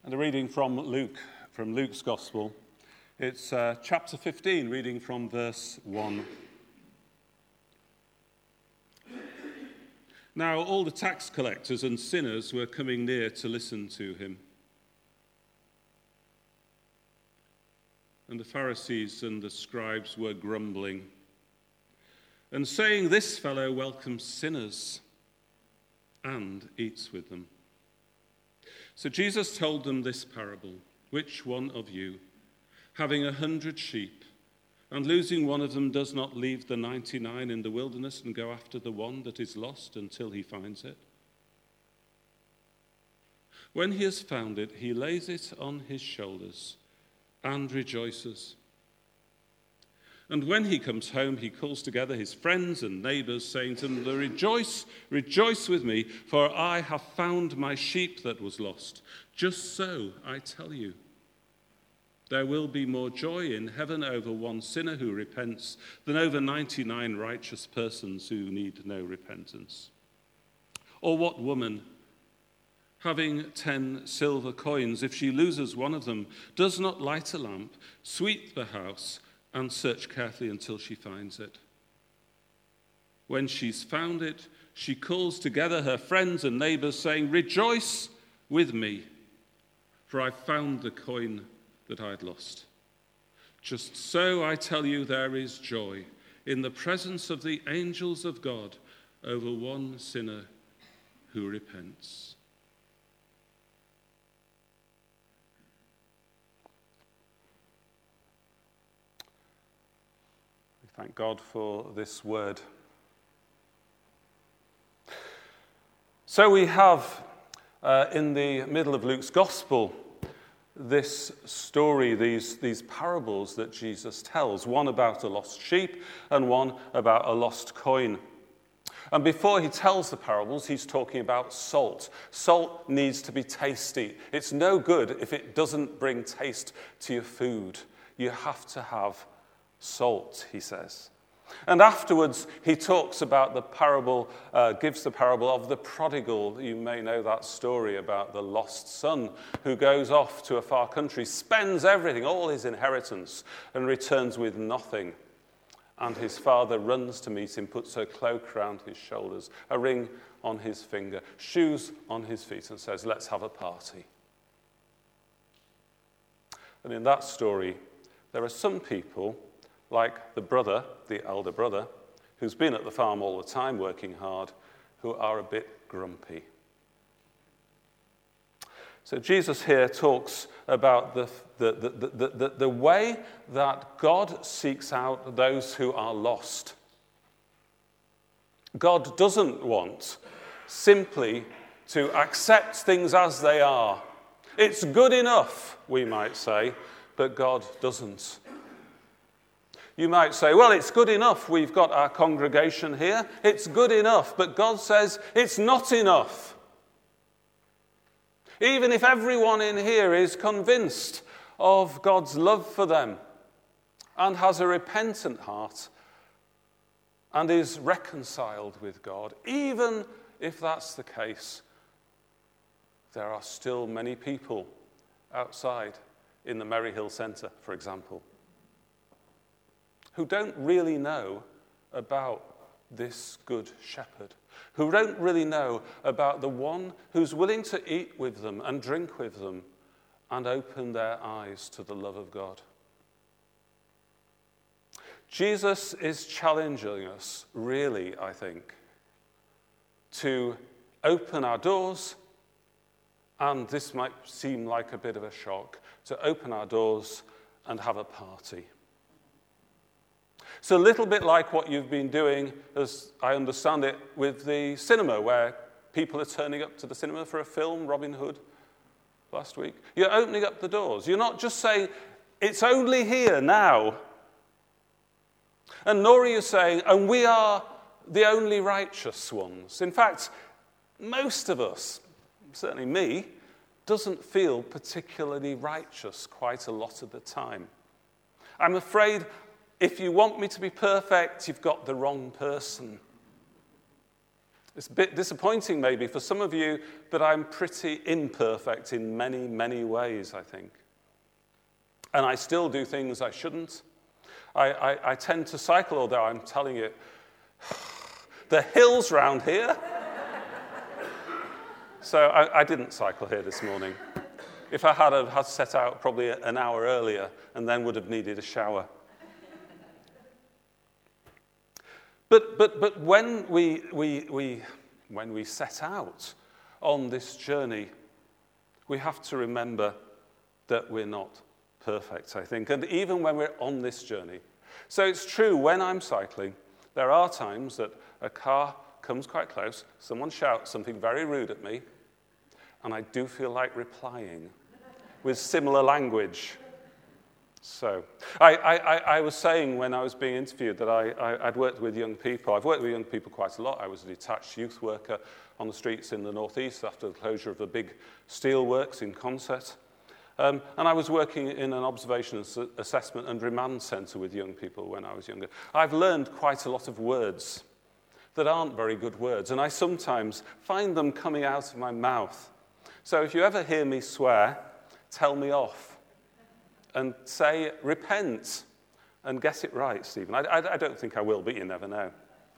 And a reading from Luke's Gospel. It's chapter 15, reading from verse 1. Now all the tax collectors and sinners were coming near to listen to him. And the Pharisees and the scribes were grumbling and saying, "This fellow welcomes sinners and eats with them." So Jesus told them this parable: "Which one of you, having 100 sheep, and losing one of them, does not leave the 99 in the wilderness and go after the one that is lost until he finds it? When he has found it, he lays it on his shoulders and rejoices. And when he comes home, he calls together his friends and neighbors, saying to them, 'Rejoice, rejoice with me, for I have found my sheep that was lost.' Just so, I tell you, there will be more joy in heaven over one sinner who repents than over 99 righteous persons who need no repentance. Or what woman, having 10 silver coins, if she loses one of them, does not light a lamp, sweep the house, and search carefully until she finds it? When she's found it, she calls together her friends and neighbors, saying, 'Rejoice with me, for I found the coin that I'd lost.' Just so, I tell you, there is joy in the presence of the angels of God over one sinner who repents." We thank God for this word. So we have in the middle of Luke's Gospel this story, these parables that Jesus tells, one about a lost sheep and one about a lost coin. And before he tells the parables, he's talking about salt. Salt needs to be tasty. It's no good if it doesn't bring taste to your food. You have to have salt, he says. And afterwards, he talks about the parable, gives the parable of the prodigal. You may know that story about the lost son who goes off to a far country, spends everything, all his inheritance, and returns with nothing. And his father runs to meet him, puts a cloak around his shoulders, a ring on his finger, shoes on his feet, and says, "Let's have a party." And in that story, there are some people, like the brother, the elder brother, who's been at the farm all the time working hard, who are a bit grumpy. So Jesus here talks about the way that God seeks out those who are lost. God doesn't want simply to accept things as they are. It's good enough, we might say, but God doesn't. You might say, well, it's good enough. We've got our congregation here. It's good enough. But God says it's not enough. Even if everyone in here is convinced of God's love for them and has a repentant heart and is reconciled with God, even if that's the case, there are still many people outside in the Maryhill Centre, for example, who don't really know about this good shepherd, who don't really know about the one who's willing to eat with them and drink with them and open their eyes to the love of God. Jesus is challenging us, really, I think, to open our doors, and this might seem like a bit of a shock, to open our doors and have a party. It's a little bit like what you've been doing, as I understand it, with the cinema, where people are turning up to the cinema for a film, Robin Hood, last week. You're opening up the doors. You're not just saying, it's only here now. And nor are you saying, and we are the only righteous ones. In fact, most of us, certainly me, doesn't feel particularly righteous quite a lot of the time. I'm afraid if you want me to be perfect, you've got the wrong person. It's a bit disappointing maybe for some of you, but I'm pretty imperfect in many, many ways, I think. And I still do things I shouldn't. I tend to cycle, although I'm telling you, the hills round here. So I didn't cycle here this morning. If I had set out probably an hour earlier and then would have needed a shower. But when we set out on this journey, we have to remember that we're not perfect, I think, and even when we're on this journey. So it's true, when I'm cycling, there are times that a car comes quite close, someone shouts something very rude at me, and I do feel like replying with similar language. So, I was saying when I was being interviewed that I'd worked with young people. I've worked with young people quite a lot. I was a detached youth worker on the streets in the northeast after the closure of the big steelworks in Consett. And I was working in an observation assessment and remand centre with young people when I was younger. I've learned quite a lot of words that aren't very good words, and I sometimes find them coming out of my mouth. So if you ever hear me swear, tell me off. And say, repent, and get it right, Stephen. I don't think I will, but you never know.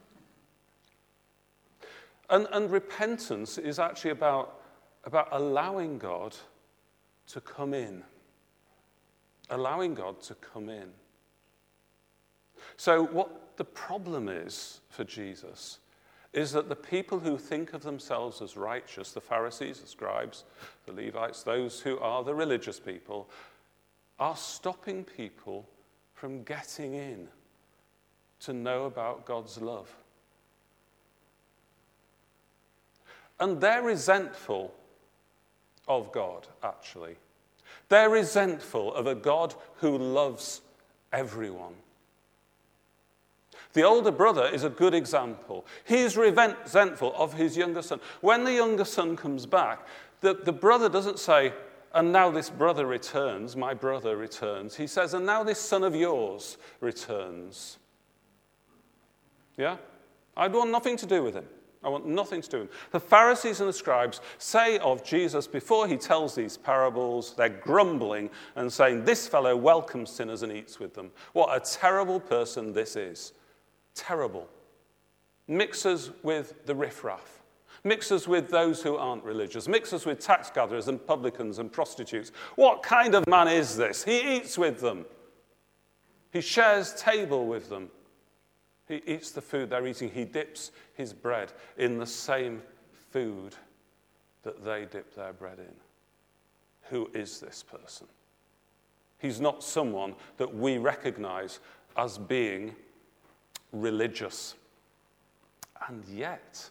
And repentance is actually about allowing God to come in. Allowing God to come in. So what the problem is for Jesus is that the people who think of themselves as righteous, the Pharisees, the scribes, the Levites, those who are the religious people, are stopping people from getting in to know about God's love. And they're resentful of God, actually. They're resentful of a God who loves everyone. The older brother is a good example. He's resentful of his younger son. When the younger son comes back, the brother doesn't say, and now this brother returns, my brother returns. He says, and now this son of yours returns. Yeah? I want nothing to do with him. I want nothing to do with him. The Pharisees and the scribes say of Jesus, before he tells these parables, they're grumbling and saying, this fellow welcomes sinners and eats with them. What a terrible person this is. Terrible. Mixes with the riffraff. Mixes with those who aren't religious, mixes with tax gatherers and publicans and prostitutes. What kind of man is this? He eats with them. He shares table with them. He eats the food they're eating. He dips his bread in the same food that they dip their bread in. Who is this person? He's not someone that we recognize as being religious. And yet,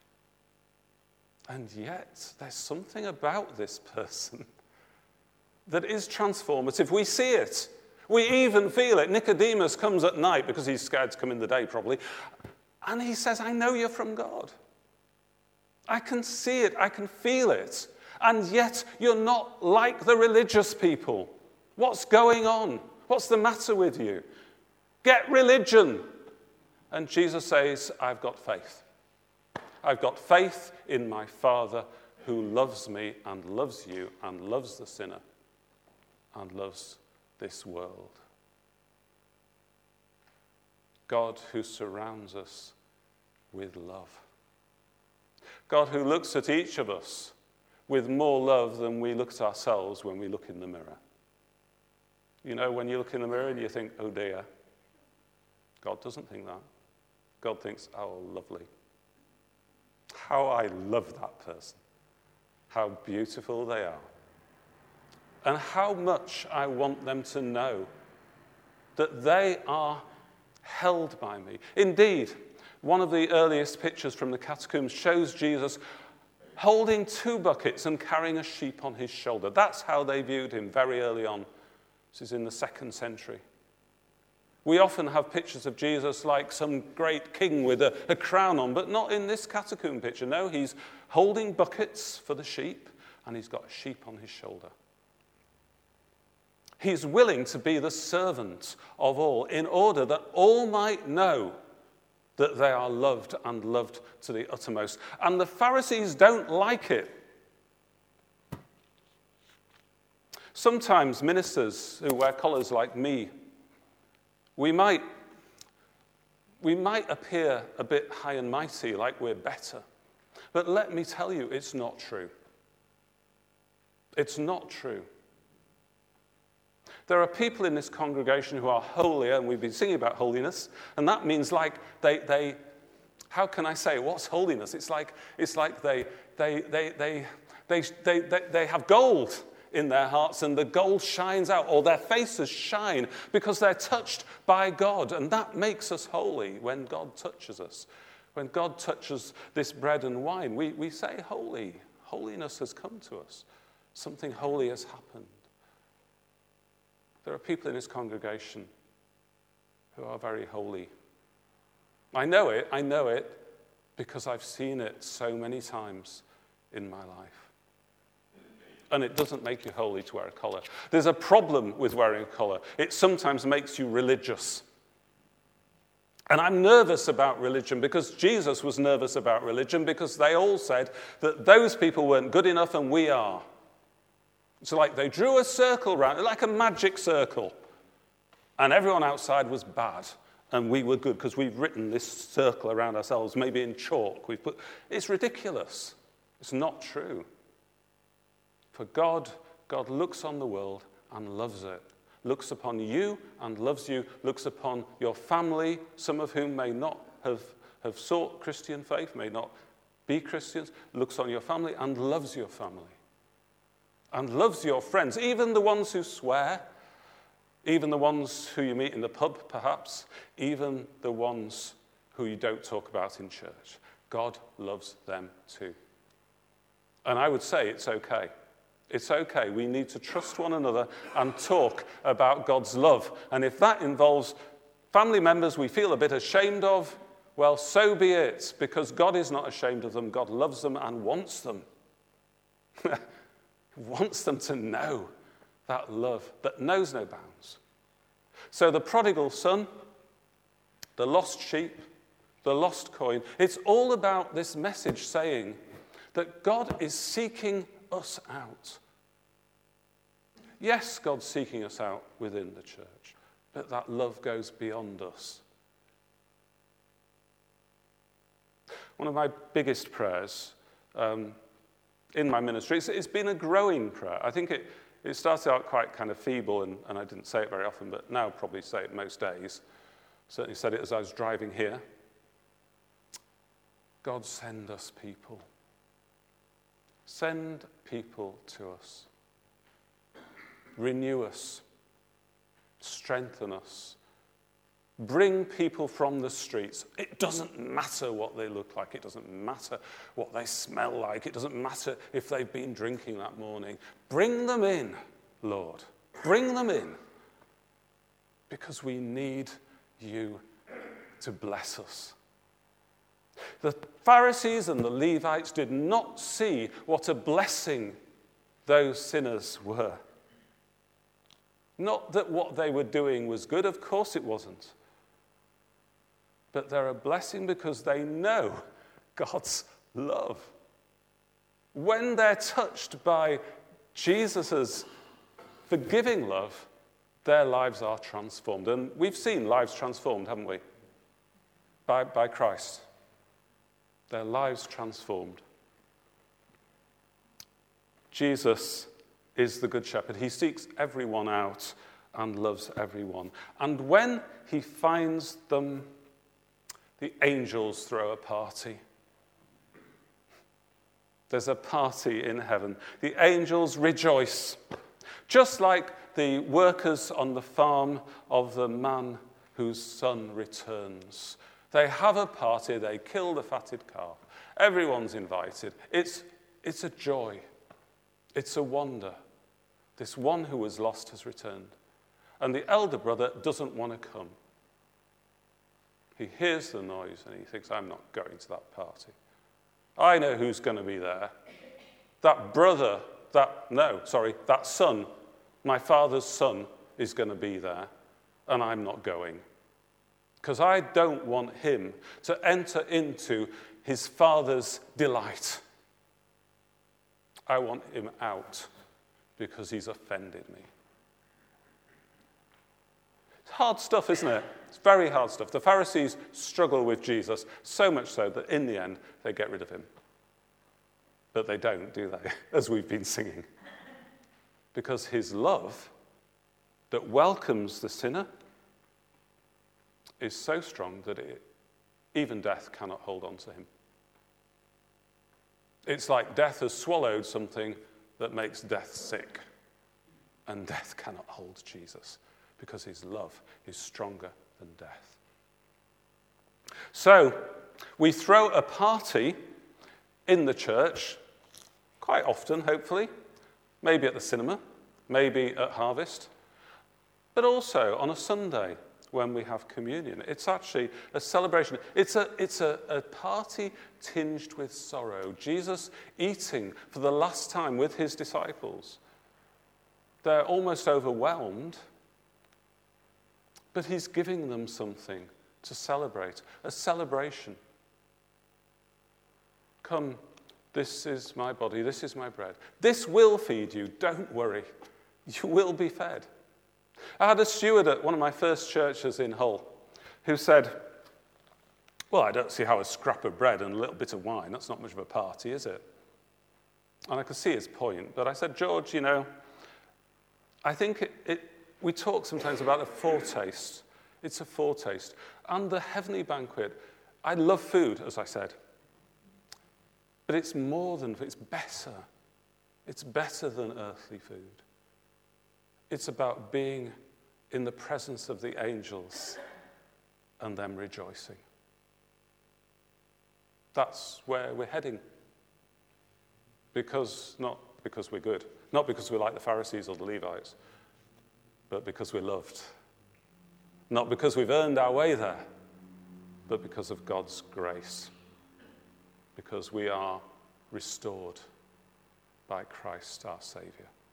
there's something about this person that is transformative. We see it. We even feel it. Nicodemus comes at night because he's scared to come in the day probably. And he says, I know you're from God. I can see it. I can feel it. And yet you're not like the religious people. What's going on? What's the matter with you? Get religion. And Jesus says, I've got faith. I've got faith in my Father who loves me and loves you and loves the sinner and loves this world. God who surrounds us with love. God who looks at each of us with more love than we look at ourselves when we look in the mirror. You know, when you look in the mirror and you think, oh dear. God doesn't think that. God thinks, oh, lovely. How I love that person. How beautiful they are. And how much I want them to know that they are held by me. Indeed, one of the earliest pictures from the catacombs shows Jesus holding 2 buckets and carrying a sheep on his shoulder. That's how they viewed him very early on. This is in the 2nd century. We often have pictures of Jesus like some great king with a crown on, but not in this catacomb picture. No, he's holding buckets for the sheep, and he's got a sheep on his shoulder. He's willing to be the servant of all in order that all might know that they are loved and loved to the uttermost. And the Pharisees don't like it. Sometimes ministers who wear collars like me, we might appear a bit high and mighty, like we're better. But let me tell you, it's not true. It's not true. There are people in this congregation who are holier, and we've been singing about holiness, and that means like they how can I say, what's holiness? It's like they have gold in their hearts, and the gold shines out, or their faces shine because they're touched by God, and that makes us holy when God touches us. When God touches this bread and wine, we say holy. Holiness has come to us. Something holy has happened. There are people in this congregation who are very holy. I know it because I've seen it so many times in my life. And it doesn't make you holy to wear a collar. There's a problem with wearing a collar. It sometimes makes you religious. And I'm nervous about religion because Jesus was nervous about religion because they all said that those people weren't good enough and we are. So like they drew a circle around it, like a magic circle. And everyone outside was bad. And we were good because we've written this circle around ourselves, maybe in chalk. It's ridiculous. It's not true. For God looks on the world and loves it. Looks upon you and loves you. Looks upon your family, some of whom may not have sought Christian faith, may not be Christians. Looks on your family and loves your family. And loves your friends, even the ones who swear, even the ones who you meet in the pub, perhaps, even the ones who you don't talk about in church. God loves them too. And I would say it's okay. It's okay. We need to trust one another and talk about God's love. And if that involves family members we feel a bit ashamed of, well, so be it, because God is not ashamed of them. God loves them and wants them. Wants them to know that love that knows no bounds. So the prodigal son, the lost sheep, the lost coin, it's all about this message saying that God is seeking us out. Yes, God's seeking us out within the church, but that love goes beyond us. One of my biggest prayers in my ministry, it's been a growing prayer. I think it started out quite kind of feeble, and I didn't say it very often, but now probably say it most days. Certainly said it as I was driving here. God, send us people. Send people to us. Renew us. Strengthen us. Bring people from the streets. It doesn't matter what they look like. It doesn't matter what they smell like. It doesn't matter if they've been drinking that morning. Bring them in, Lord. Bring them in. Because we need you to bless us. The Pharisees and the Levites did not see what a blessing those sinners were. Not that what they were doing was good, of course it wasn't. But they're a blessing because they know God's love. When they're touched by Jesus' forgiving love, their lives are transformed. And we've seen lives transformed, haven't we? By Christ. Their lives transformed. Jesus is the Good Shepherd. He seeks everyone out and loves everyone. And when he finds them, the angels throw a party. There's a party in heaven. The angels rejoice. Just like the workers on the farm of the man whose son returns. They have a party. They kill the fatted calf. Everyone's invited. It's a joy. It's a wonder. This one who was lost has returned. And the elder brother doesn't want to come. He hears the noise and he thinks, I'm not going to that party. I know who's going to be there. That brother, that son, my father's son, is going to be there, and I'm not going. because I don't want him to enter into his Father's delight. I want him out because he's offended me. It's hard stuff, isn't it? It's very hard stuff. The Pharisees struggle with Jesus, so much so that in the end, they get rid of him. But they don't, do they? As we've been singing. Because his love that welcomes the sinner is so strong that even death cannot hold on to him. It's like death has swallowed something that makes death sick. And death cannot hold Jesus because his love is stronger than death. So, we throw a party in the church, quite often, hopefully, maybe at the cinema, maybe at Harvest, but also on a Sunday when we have communion. It's actually a celebration. It's a party tinged with sorrow. Jesus eating for the last time with his disciples. They're almost overwhelmed, but he's giving them something to celebrate, a celebration. Come, this is my body, this is my bread. This will feed you, don't worry. You will be fed. I had a steward at one of my first churches in Hull who said, well, I don't see how a scrap of bread and a little bit of wine, that's not much of a party, is it? And I could see his point, but I said, George, I think we talk sometimes about a foretaste. It's a foretaste. And the heavenly banquet, I love food, as I said. But it's more than, it's better. It's better than earthly food. It's about being in the presence of the angels and them rejoicing. That's where we're heading. Not because we're good, not because we're like the Pharisees or the Levites, but because we're loved. Not because we've earned our way there, but because of God's grace. Because we are restored by Christ our Saviour.